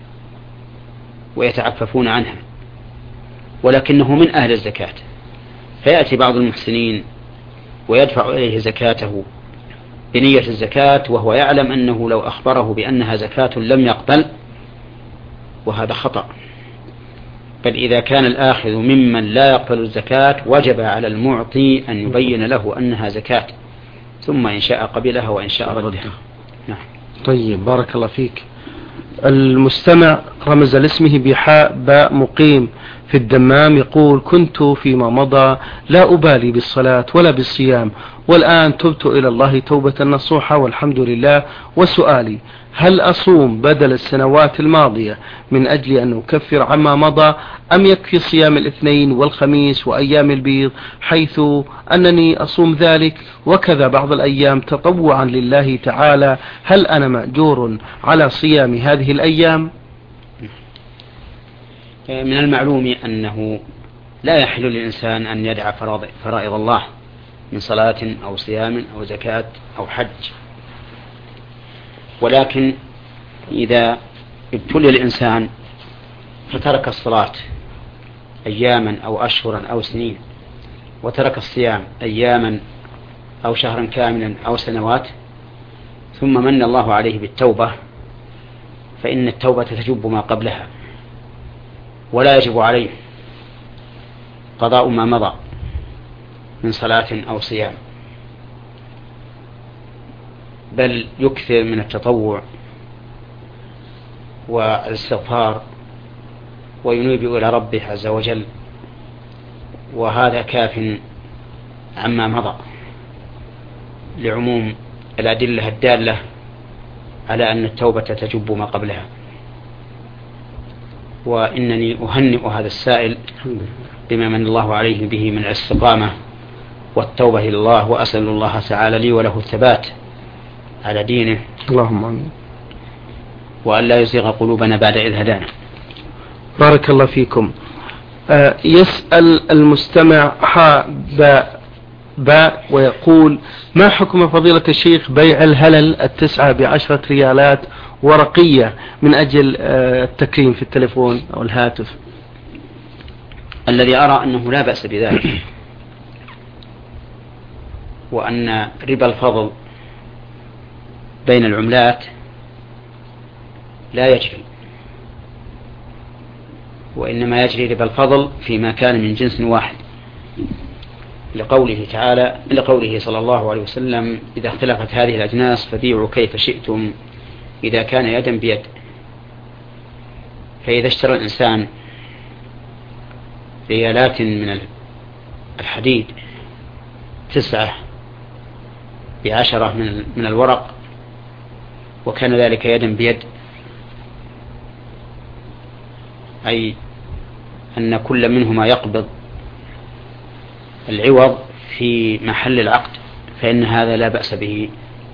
ويتعففون عنها، ولكنه من أهل الزكاة، فيأتي بعض المحسنين ويدفع إليه زكاته بنية الزكاة وهو يعلم أنه لو أخبره بأنها زكاة لم يقبل، وهذا خطأ. بل إذا كان الآخذ ممن لا يقبل الزكاة وجب على المعطي أن يبين له أنها زكاة، ثم إن شاء قبلها وإن شاء ردها. نعم. طيب، بارك الله فيك. المستمع رمز لاسمه بحاء باء مقيم في الدمام يقول: كنت فيما مضى لا أبالي بالصلاة ولا بالصيام، والآن تبت إلى الله توبة نصوحة والحمد لله. وسؤالي: هل أصوم بدل السنوات الماضية من أجل أن أكفر عما مضى، أم يكفي صيام الاثنين والخميس وأيام البيض، حيث أنني أصوم ذلك وكذا بعض الأيام تطوعا لله تعالى؟ هل أنا مأجور على صيام هذه الأيام؟ من المعلوم أنه لا يحل للإنسان أن يدع فرائض الله من صلاة أو صيام أو زكاة أو حج، ولكن إذا ابتلي الإنسان فترك الصلاة أياما أو أشهرا أو سنين، وترك الصيام أياما أو شهرا كاملا أو سنوات، ثم من الله عليه بالتوبة، فإن التوبة تجب ما قبلها، ولا يجب عليه قضاء ما مضى من صلاة أو صيام، بل يكثر من التطوع والاستغفار وينيب إلى ربه عز وجل، وهذا كاف عما مضى لعموم الأدلة الدالة على أن التوبة تجب ما قبلها. وإنني أهنئ هذا السائل بما من الله عليه به من الاستقامة والتوبة إلى الله، وأسأل الله تعالى لي وله الثبات على دينه، اللهم آمين، وأن لا يزيغ قلوبنا بعد إذ هدانا. بارك الله فيكم. يسأل المستمع باء ويقول: ما حكم فضيلة الشيخ بيع الهلل 9 ب10 ريالات ورقية من أجل التكريم في التليفون أو الهاتف؟ الذي أرى أنه لا بأس بذلك، وأن ربا الفضل بين العملات لا يجري، وإنما يجري ربا الفضل فيما كان من جنس واحد، لقوله صلى الله عليه وسلم: إذا اختلفت هذه الأجناس فبيعوا كيف شئتم إذا كان يدا بيد. فإذا اشترى الإنسان ريالات من الحديد 9 ب10 من الورق، وكان ذلك يدا بيد، أي أن كل منهما يقبض العوض في محل العقد، فإن هذا لا بأس به.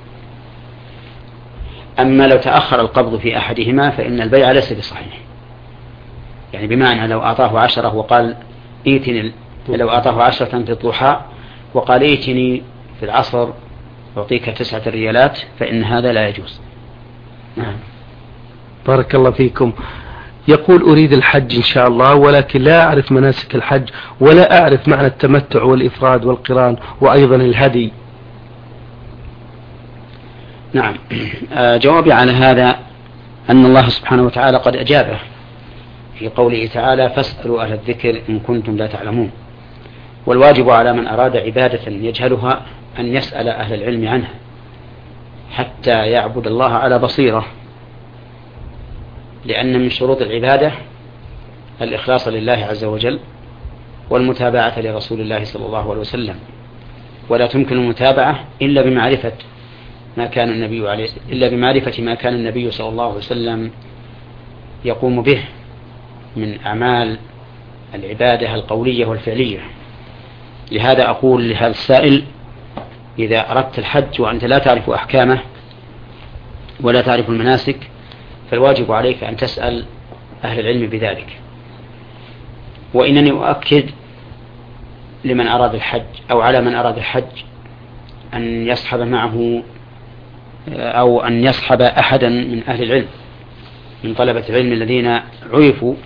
أما لو تأخر القبض في أحدهما فإن البيع ليس بصحيح، يعني بمعنى لو أعطاه 10 وقال إيتني، لو أعطاه 10 في الضحى وقال إيتني في العصر أعطيك 9 ريالات، فإن هذا لا يجوز. نعم. بارك الله فيكم. يقول: أريد الحج إن شاء الله، ولكن لا أعرف مناسك الحج، ولا أعرف معنى التمتع والإفراد والقران وأيضا الهدي. نعم. جوابي على هذا أن الله سبحانه وتعالى قد أجابه في قوله تعالى: فاسألوا أهل الذكر إن كنتم لا تعلمون. والواجب على من أراد عبادة يجهلها أن يسأل أهل العلم عنها حتى يعبد الله على بصيرة، لأن من شروط العبادة الإخلاص لله عز وجل والمتابعة لرسول الله صلى الله عليه وسلم، ولا تمكن المتابعة إلا بمعرفة ما كان النبي صلى الله عليه وسلم يقوم به من أعمال العبادة القولية والفعلية. لهذا أقول لهذا السائل: إذا أردت الحج وأنت لا تعرف أحكامه ولا تعرف المناسك، فالواجب عليك أن تسأل أهل العلم بذلك. وإنني أؤكد لمن أراد الحج أو على من أراد الحج أن يصحب معه أو أن يصحب أحدا من أهل العلم من طلبة العلم الذين عرفوا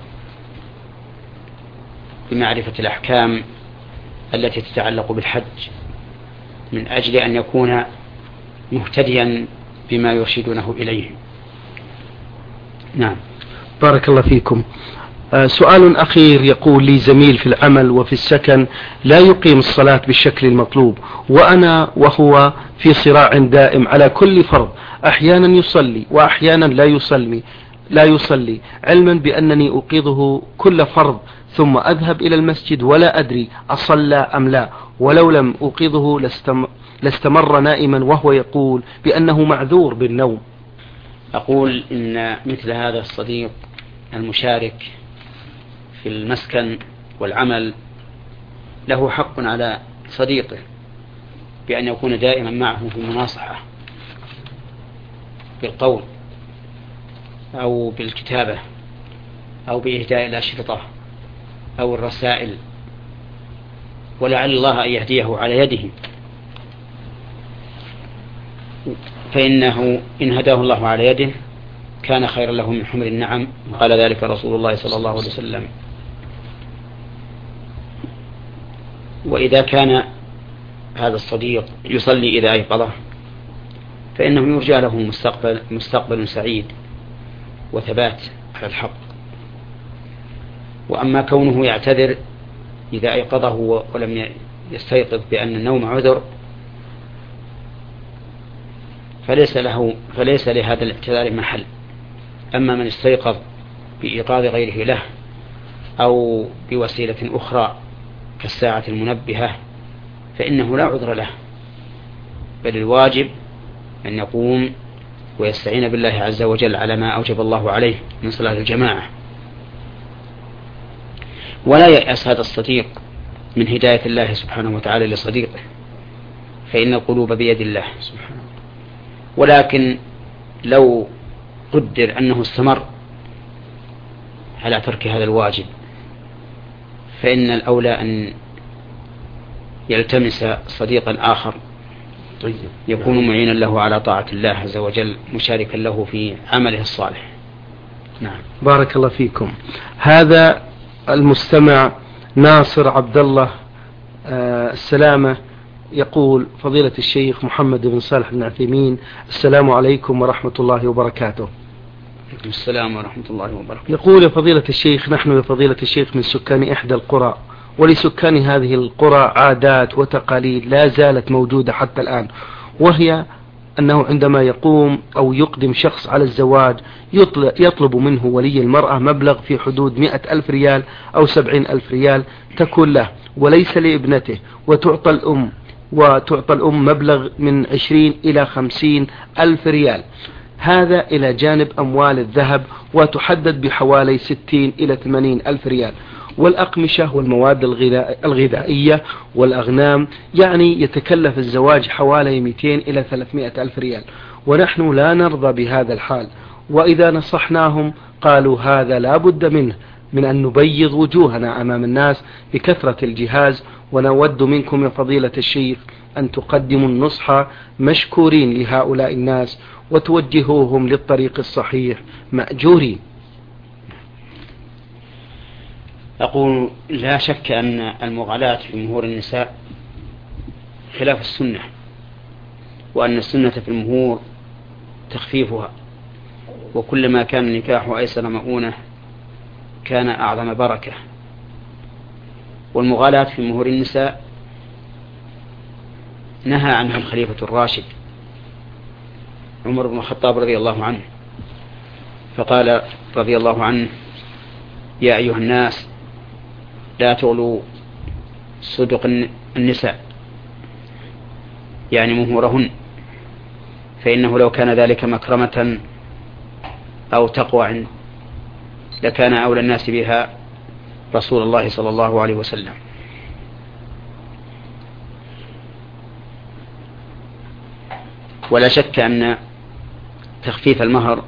بمعرفة الأحكام التي تتعلق بالحج، من أجل أن يكون مهتديا بما يرشدونه إليه. نعم. بارك الله فيكم. سؤال أخير. يقول لي زميل في العمل وفي السكن لا يقيم الصلاة بالشكل المطلوب، وأنا وهو في صراع دائم على كل فرض، أحيانا يصلي وأحيانا لا يصلي، علما بأنني أوقظه كل فرض ثم أذهب إلى المسجد ولا أدري أصلى أم لا، ولو لم أوقظه لاستمر نائما، وهو يقول بأنه معذور بالنوم. أقول إن مثل هذا الصديق المشارك في المسكن والعمل له حق على صديقه بأن يكون دائما معه في المناصحة بالقول أو بالكتابة أو بإهداء الأشرطة أو الرسائل، ولعل الله أن يهديه على يده، فإنه إن هداه الله على يده كان خيرا له من حمر النعم، قال ذلك رسول الله صلى الله عليه وسلم. وإذا كان هذا الصديق يصلي إذا أيقظه فإنه يرجى له مستقبل سعيد وثبات على الحق. وأما كونه يعتذر إذا أيقظه ولم يستيقظ بأن النوم عذر فليس لهذا الاعتذار محل. أما من استيقظ بإيقاظ غيره له أو بوسيلة أخرى كالساعة المنبهة فإنه لا عذر له، بل الواجب أن يقوم ويستعين بالله عز وجل على ما أوجب الله عليه من صلاة الجماعة. ولا يأس هذا الصديق من هداية الله سبحانه وتعالى لصديقه، فإن القلوب بيد الله سبحانه. ولكن لو قدر أنه استمر على ترك هذا الواجب فإن الأولى يلتمس صديقا آخر يكون معينا له على طاعة الله عز وجل، مشاركا له في عمله الصالح. نعم. بارك الله فيكم. هذا المستمع ناصر عبد الله السلامة يقول: فضيلة الشيخ محمد بن صالح بن عثيمين، السلام عليكم ورحمة الله وبركاته. السلام ورحمة الله وبركاته. يقول: يا فضيلة الشيخ، نحن يا فضيلة الشيخ من سكان إحدى القرى، ولسكان هذه القرى عادات وتقاليد لا زالت موجودة حتى الآن، وهي أنه عندما يقوم أو يقدم شخص على الزواج يطلب منه ولي المرأة مبلغ في حدود 100,000 ريال أو 70,000 ريال تكون له وليس لابنته، وتعطى الأم مبلغ من 20 إلى 50,000 ريال، هذا إلى جانب أموال الذهب، وتحدد بحوالي 60 إلى 80,000 ريال، والأقمشة والمواد الغذائية والأغنام، يعني يتكلف الزواج حوالي 200 إلى 300,000 ريال، ونحن لا نرضى بهذا الحال، وإذا نصحناهم قالوا هذا لا بد منه، من أن نبيض وجوهنا أمام الناس بكثرة الجهاز، ونود منكم يا فضيلة الشيخ أن تقدموا النصح مشكورين لهؤلاء الناس وتوجهوهم للطريق الصحيح مأجورين. أقول: لا شك أن المغالاة في مهور النساء خلاف السنة، وأن السنة في المهور تخفيفها، وكلما كان النكاح أيسر مؤونة كان أعظم بركة. والمغالاة في مهور النساء نهى عنها الخليفة الراشد عمر بن الخطاب رضي الله عنه، فقال رضي الله عنه: يا أيها الناس لا تغلوا صدق النساء، يعني مهورهن، فإنه لو كان ذلك مكرمة أو تقوى لكان أولى الناس بها رسول الله صلى الله عليه وسلم. ولا شك أن تخفيف المهر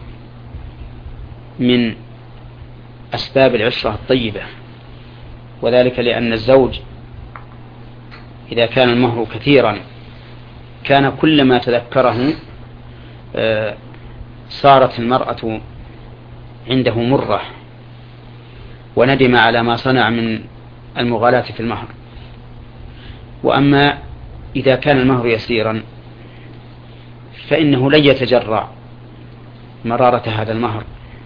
من أسباب العشرة الطيبة، وذلك لأن الزوج إذا كان المهر كثيرا كان كلما تذكره صارت المرأة عنده مرة وندم على ما صنع من المغالاة في المهر. وأما إذا كان المهر يسيرا فإنه لن يتجرع مرارة هذا المهر.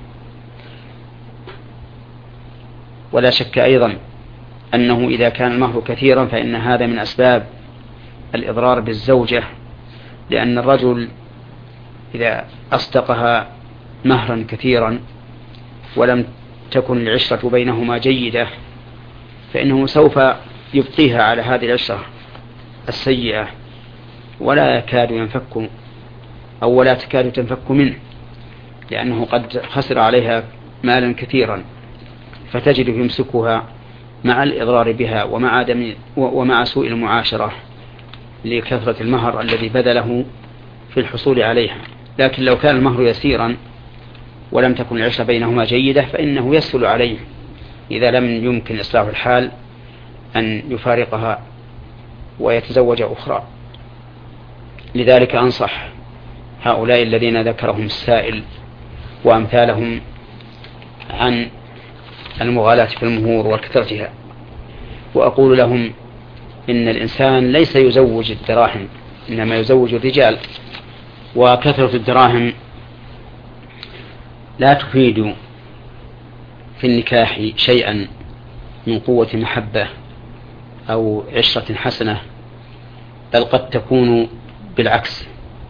ولا شك أيضا أنه إذا كان المهر كثيرا فإن هذا من أسباب الإضرار بالزوجة، لأن الرجل إذا أصدقها مهرا كثيرا ولم تكن العشرة بينهما جيدة فإنه سوف يبقيها على هذه العشرة السيئة ولا يكاد ينفك أو ولا تكاد تنفك منه، لأنه قد خسر عليها مالا كثيرا، فتجد يمسكها مع الإضرار بها ومع سوء المعاشرة لكثرة المهر الذي بذله في الحصول عليها. لكن لو كان المهر يسيرا ولم تكن العشرة بينهما جيدة فإنه يسهل عليه إذا لم يمكن إصلاح الحال أن يفارقها ويتزوج أخرى. لذلك أنصح هؤلاء الذين ذكرهم السائل وأمثالهم عن المغالاة في المهور وكثرتها، وأقول لهم إن الإنسان ليس يزوج الدراهم، إنما يزوج الرجال، وكثرة الدراهم لا تفيد في النكاح شيئا من قوة محبة أو عشرة حسنة، بل قد تكون بالعكس.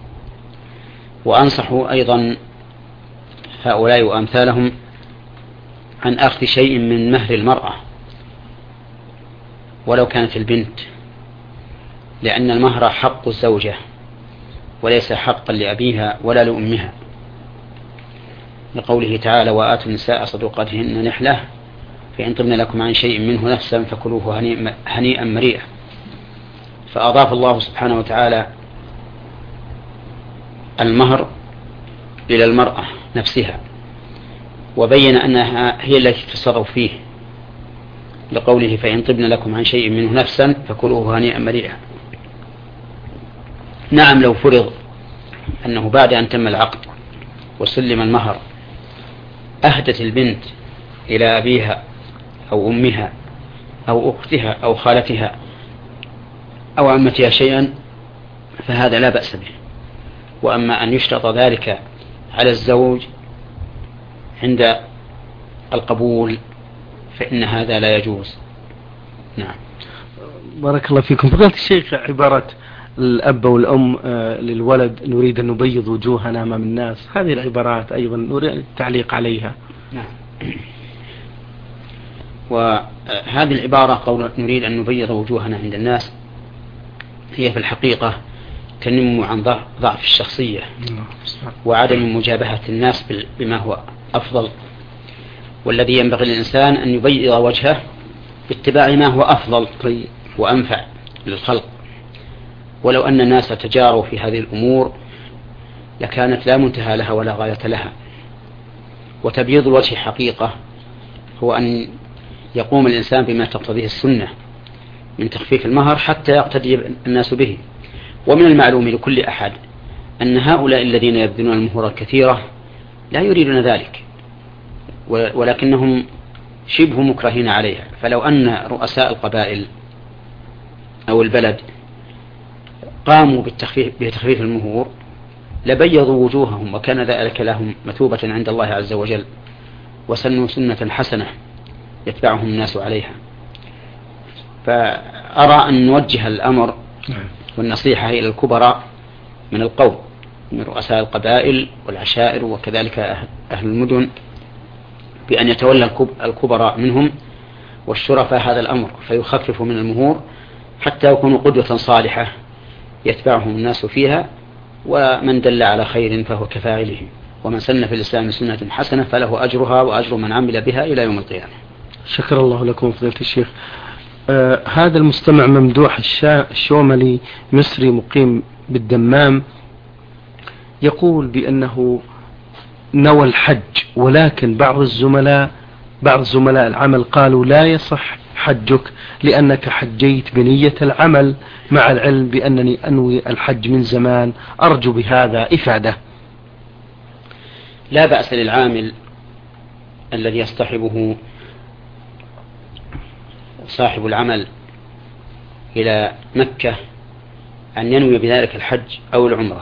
وأنصح أيضا هؤلاء وأمثالهم عن أخذ شيء من مهر المرأة ولو كانت البنت، لأن المهر حق الزوجة وليس حقا لأبيها ولا لأمها، لقوله تعالى: وآتوا النساء صدقاتهن نحلة فإن طبن لكم عن شيء منه نفسا فكلوه هنيئا مريئا. فأضاف الله سبحانه وتعالى المهر إلى المرأة نفسها، وبين أنها هي التي تتصرف فيه، لقوله فإن طبن لكم عن شيء منه نفسا فكلوه هنيئا مريئا. نعم، لو فرض أنه بعد أن تم العقد وسلم المهر أهدت البنت إلى أبيها أو أمها أو أختها أو خالتها أو عمتها شيئا فهذا لا بأس به. وأما أن يشترط ذلك على الزوج عند القبول فإن هذا لا يجوز. نعم. بارك الله فيكم. فضيلة الشيخ، عبارة الأب والأم للولد نريد أن نبيض وجوهنا أمام الناس، هذه العبارات أيضا نريد التعليق عليها. نعم. وهذه العبارة قول نريد أن نبيض وجوهنا عند الناس هي في الحقيقة تنم عن ضعف الشخصية وعدم مجابهة الناس بما هو أفضل، والذي ينبغي للإنسان أن يبيض وجهه باتباع ما هو أفضل وأنفع للخلق. ولو أن الناس تجاروا في هذه الأمور لكانت لا منتهى لها ولا غاية لها. وتبييض الوجه حقيقة هو أن يقوم الإنسان بما تقتضيه السنة من تخفيف المهر حتى يقتدي الناس به. ومن المعلوم لكل أحد أن هؤلاء الذين يبذلون المهور الكثيرة لا يريدون ذلك، ولكنهم شبه مكرهين عليها. فلو أن رؤساء القبائل أو البلد قاموا بتخفيف المهور لبيضوا وجوههم، وكان ذلك لهم مثوبة عند الله عز وجل، وسنوا سنة حسنة يتبعهم الناس عليها. فأرى أن نوجه الأمر والنصيحة إلى الكبراء من القوم، من رؤساء القبائل والعشائر وكذلك أهل المدن، بأن يتولى الكبراء منهم والشرفاء هذا الأمر فيخففوا من المهور حتى يكونوا قدوة صالحة يتبعهم الناس فيها. ومن دل على خير فهو كفاعله، ومن سن في الإسلام سنة حسنة فله أجرها وأجر من عمل بها إلى يوم القيامة. شكر الله لكم فضيلة الشيخ. هذا المستمع ممدوح الشوملي مصري مقيم بالدمام يقول بأنه نوى الحج، ولكن بعض زملاء العمل قالوا لا يصح حجك لأنك حجيت بنية العمل، مع العلم بأنني أنوي الحج من زمان، أرجو بهذا إفادة. لا بأس للعامل الذي يصطحبه صاحب العمل إلى مكة أن ينوي بذلك الحج أو العمرة،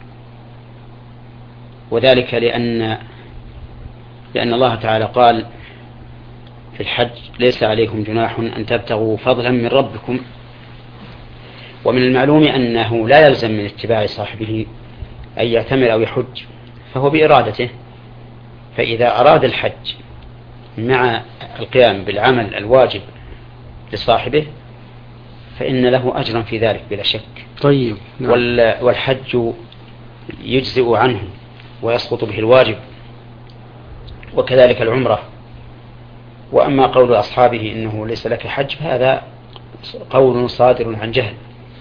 وذلك لأن الله تعالى قال في الحج ليس عليكم جناح أن تبتغوا فضلا من ربكم. ومن المعلوم أنه لا يلزم من اتباع صاحبه أن يعتمر أو يحج، فهو بإرادته. فإذا أراد الحج مع القيام بالعمل الواجب لصاحبه فإن له أجرا في ذلك بلا شك. طيب. نعم. والحج يجزئ عنه ويسقط به الواجب، وكذلك العمرة. وأما قول أصحابه إنه ليس لك حج فهذا قول صادر عن جهل.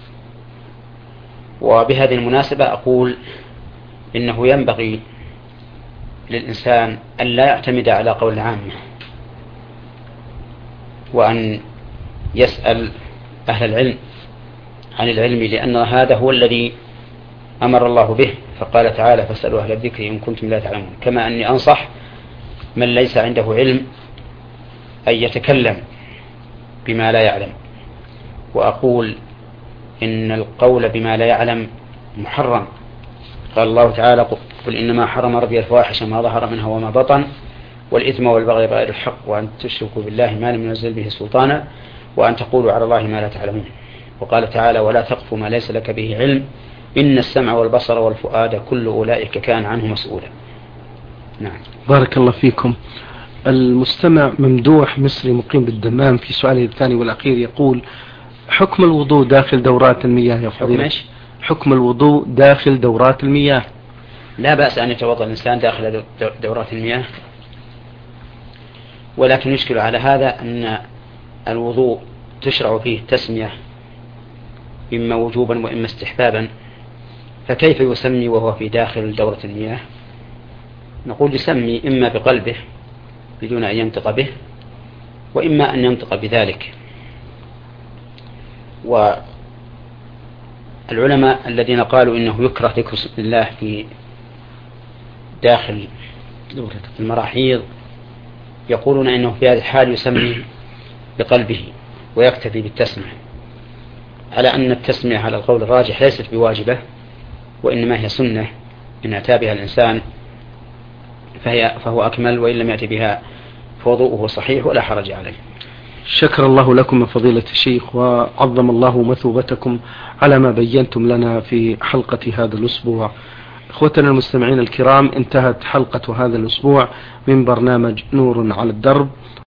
وبهذه المناسبة أقول إنه ينبغي للإنسان أن لا يعتمد على قول العامة، وأن يسأل أهل العلم عن العلم، لأن هذا هو الذي أمر الله به، فقال تعالى فاسألوا أهل الذكر إن كنتم لا تعلمون. كما أني أنصح من ليس عنده علم أن يتكلم بما لا يعلم، وأقول إن القول بما لا يعلم محرم. قال الله تعالى قل إنما حرم ربي الفواحش ما ظهر منها وما بطن والإثم والبغي بغير الحق وأن تشركوا بالله ما لم ينزل به سلطانا وأن تقولوا على الله ما لا تعلمون. وقال تعالى ولا تقف ما ليس لك به علم إن السمع والبصر والفؤاد كل أولئك كان عنه مسؤولا. نعم. بارك الله فيكم. المستمع ممدوح مصري مقيم بالدمام في سؤاله الثاني والأخير يقول حكم الوضوء داخل دورات المياه يا فضيلة. حكم الوضوء داخل دورات المياه. لا بأس أن يتوضأ الإنسان داخل دورات المياه، ولكن يشكل على هذا أن الوضوء تشرع فيه التسمية إما وجوبا وإما استحبابا، فكيف يسمي وهو في داخل دورة المياه؟ نقول يسمي إما بقلبه بدون أن ينطق به، وإما أن ينطق بذلك. والعلماء الذين قالوا إنه يكره ذكر اسم الله في داخل المراحيض يقولون إنه في هذه الحال يسمي بقلبه ويكتفي بالتسمية، على أن التسمية على القول الراجح ليست بواجبة، وإنما هي سنة إن أتى بها الإنسان فهو أكمل، وإن لم يأتي بها فوضوءه صحيح ولا حرج عليه. شكر الله لكم فضيلة الشيخ، وعظم الله مثوبتكم على ما بينتم لنا في حلقة هذا الأسبوع. إخوتنا المستمعين الكرام، انتهت حلقة هذا الأسبوع من برنامج نور على الدرب،